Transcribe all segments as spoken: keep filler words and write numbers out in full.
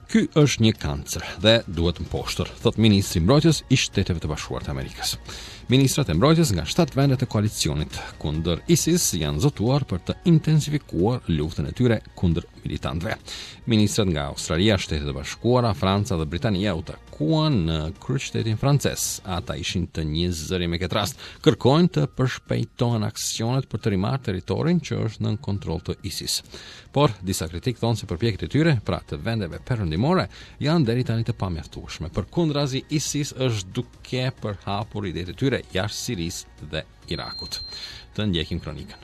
Ky është një kancer dhe duhet mposhtër, thot ministri i mbrojtjes i Shteteve të Bashkuara të Amerikës. Ministrat e mbrojtjes nga shtatë vendet e koalicionit kundër ISIS janë zotuar për të intensifikuar luftën e tyre kundër militantëve. Ministrat nga Australia, Shtetet e Bashkuara, Franca dhe Britania u takuan në kryeqytetin francez. Ata ishin të një zëri me këtë rast, kërkojnë të përshpejtohen aksionet për të rimarrë territorin që është nën kontroll të ISIS. Por disa kritik thonë se përpjekjet e tyre, pra të vendeve perëndimore, janë deri tani të pamjaftueshme. Përkundrazi, ISIS është duke përhapur idetë e tyre jashtë Sirisë dhe Irakut. Të ndjekim kronikën.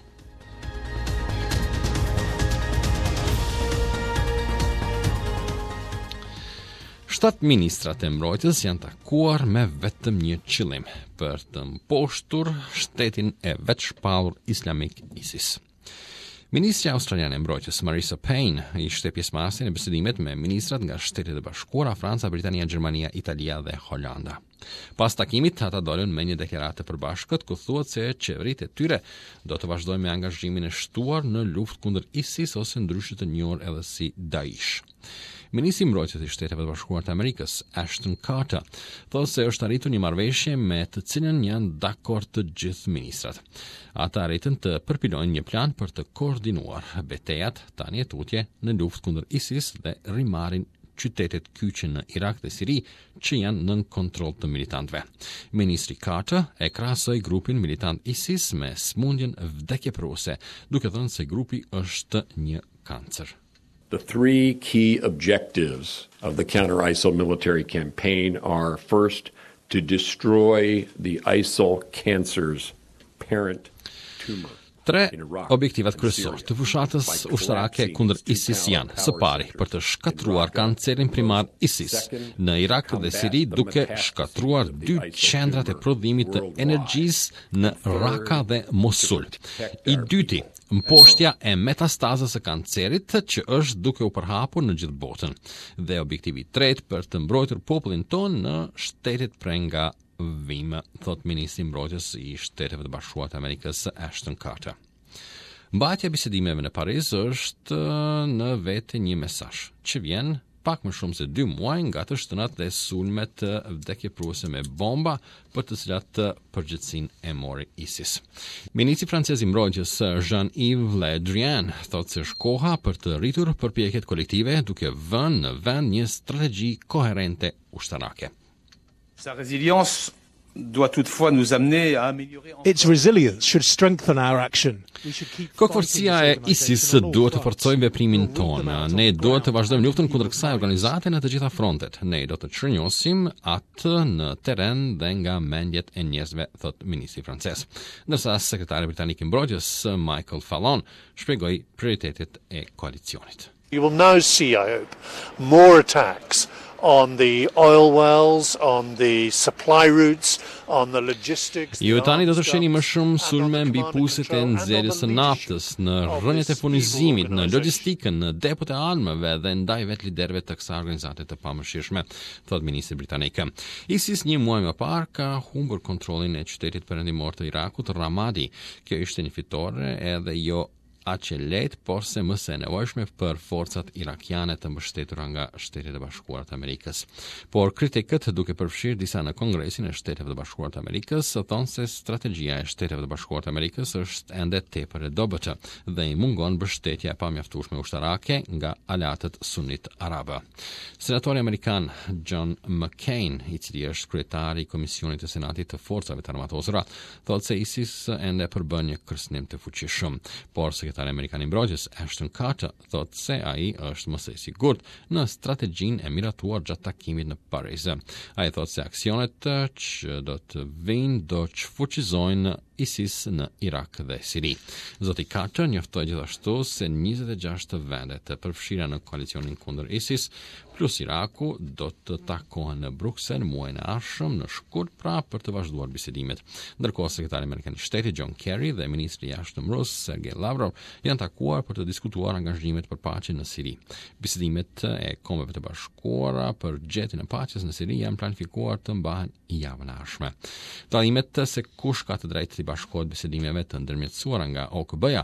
Shtatë ministrat e mbrojtjes janë takuar me vetëm një qëllim, për të mposhtur shtetin e vetshpallur islamik ISIS. Ministri australian e mbrojtjes Marisa Payne ishte pjesëmarrëse në bisedimet me ministrat nga Shtetet e Bashkuara, Franca, Britania, Gjermania, Italia dhe Holanda. Pas takimit, ata dolën me një deklaratë të përbashkët ku thuhet se qeveritë e tyre do të vazhdojnë me angazhimin e shtuar në luftë kundër ISIS ose ndryshe të njohur edhe si Daesh. Ministri i mbrojtjes i Shteteve të Bashkuara të Amerikës, Ashton Carter, thotë se është arritur një marrëveshje me të cilën janë dakord të gjithë ministrat. Ata arritën të përpilojnë një plan për të koordinuar betejat tani e tutje në luftë kundër ISIS dhe rimarrin qytetet kyçe në Irak dhe Siri që janë nën kontroll të militantëve. Ministri Carter e krahasoi grupin militant ISIS me smundjen vdekjepruese, duke thënë se grupi është një kancer. The three key objectives of the counter-ISIL military campaign are, first, to destroy the ISIL cancer's parent tumor. Tre objektivat kryesor të fushatës ushtarake kundër ISIS janë: së pari, për të shkatruar kancerin primar ISIS në Irak dhe Siri, duke shkatruar dy qendrat e prodhimit të energjisë në Raqqa dhe Mosul. I dyti, mposhtja e metastazës së kancerit që është duke u përhapur në gjithë botën. Dhe objektivi i tretë, për të mbrojtur popullin tonë në shtetet prej nga vime, thot ministri i mbrojtjes i Shteteve të Bashkuara të Amerikës, Ashton Carter. Mbajtja e bisedimeve në Paris është në vetë një mesazh që vjen pak më shumë se dy muaj nga të shtënat dhe sulmet vdekjepruese me bomba, për të cilat përgjegjësinë e mori ISIS. Ministri francez i mbrojtjes Jean-Yves Le Drian thotë se është koha për të rritur përpjekjet kolektive duke vënë në vend një strategji koherente ushtarake. Sa résilience doit toutefois nous amener à améliorer. Its resilience should strengthen our action. Kokforcia e ISIS duhet të forcojë veprimin tonë. Ne duhet të vazhdojmë luftën kundër kësaj organizate në të gjitha frontet. Ne do të çrënjosim atë në terren dhe nga mendjet e njerëzve, thot ministri francez. Ndërsa sekretari britanik i mbrojtjes Michael Fallon shpjegoi prioritetet e koalicionit. You will now see, I hope, more attacks on the oil wells, on the supply routes, on the logistics. Ju tani do të shihni më shumë sulme mbi puset e nxjerrjes së naftës, në rrënjët e furnizimit, në logjistikën, në depot e armëve dhe ndaj vetë liderëve të kësaj organizate të pamëshirshme, thot ministri britanik. ISIS një muaj më parë ka humbur kontrollin e qytetit perëndimor të Irakut, Ramadi. Kjo ishte një fitore edhe jo aq e lehtë, por se më së nevojshme për forcat irakiane të mbështetura nga Shtetet e Bashkuara të Amerikës. Por kritikët, duke përfshirë disa në Kongresin e Shteteve të Bashkuara të Amerikës, thonë se strategjia e Shteteve të Bashkuara të Amerikës është ende tepër e dobët dhe i mungon mbështetja e pamjaftueshme ushtarake nga aleatët sunit arabë. Senatori amerikan John McCain, i cili është kryetari i Komisionit të Senatit të Forcave të Armatosura, thotë se ISIS ende përbën një kërcënim të fuqishëm, por sekretari amerikan i mbrojtjes Ashton Carter thotë se ai është më së sigurt në strategjinë e miratuar gjatë takimit në Paris. Ai thotë se aksionet që do të vinë do të fuqizojnë ISIS në Irak dhe Siri. Zoti Carter njoftoi gjithashtu se njëzet e gjashtë vende të përfshira në koalicionin kundër ISIS plus Iraku do të takohen në Bruksel muajin e ardhshëm në shkurt pra për të vazhduar bisedimet. Ndërkohë sekretari amerikan i shtetit John Kerry dhe ministri i jashtëm rus Sergej Lavrov janë takuar për të diskutuar angazhimet për paqe në Siri. Bisedimet e Kombeve të Bashkuara për gjetjen e paqes në Siri janë planifikuar të mbahen javën e ardhshme. Dallimet se kush ka të drejtë të bashkohet bisedimeve të ndërmjetësuara nga O K B-ja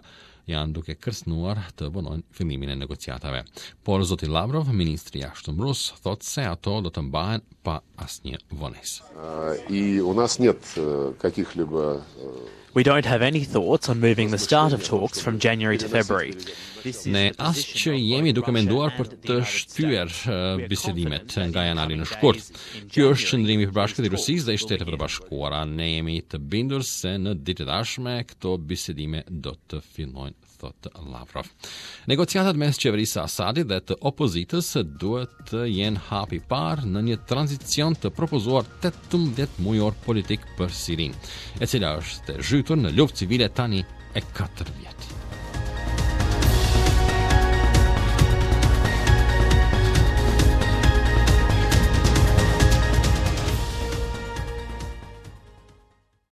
janë duke kërcënuar të vonojnë fillimin e negociatave. Por zoti Lavrov, ministri i jashtëm rus, thotë se ato do të mbahen pa asnjë vonesë. И у нас нет каких-либо We don't have any thoughts on moving the start of talks from January to February. Ne as që jemi duke menduar për të shtyer uh, bisedimet nga janari në shkurt. Ky është qëndrimi i Bashkët e Rusisë dhe i Shteteve të Bashkuara. Ne jemi të bindur se në ditët e ardhshme këto bisedime do të fillojnë, thotë Lavrov. Negociatat mes qeverisë së Asadit dhe të opozitës duhet të jenë hapi i parë në një tranzicion të propozuar tetëmbëdhjetë mujor politik për Sirinë, e cila është e zhytur në luftë civile tani e katër vjet.